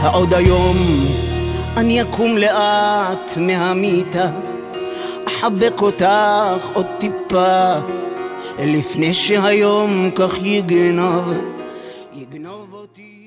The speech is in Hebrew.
עוד היום אני אקום לאט מהמיטה, אחבק אותך עוד טיפה, לפני שהיום כך יגנוב אותי.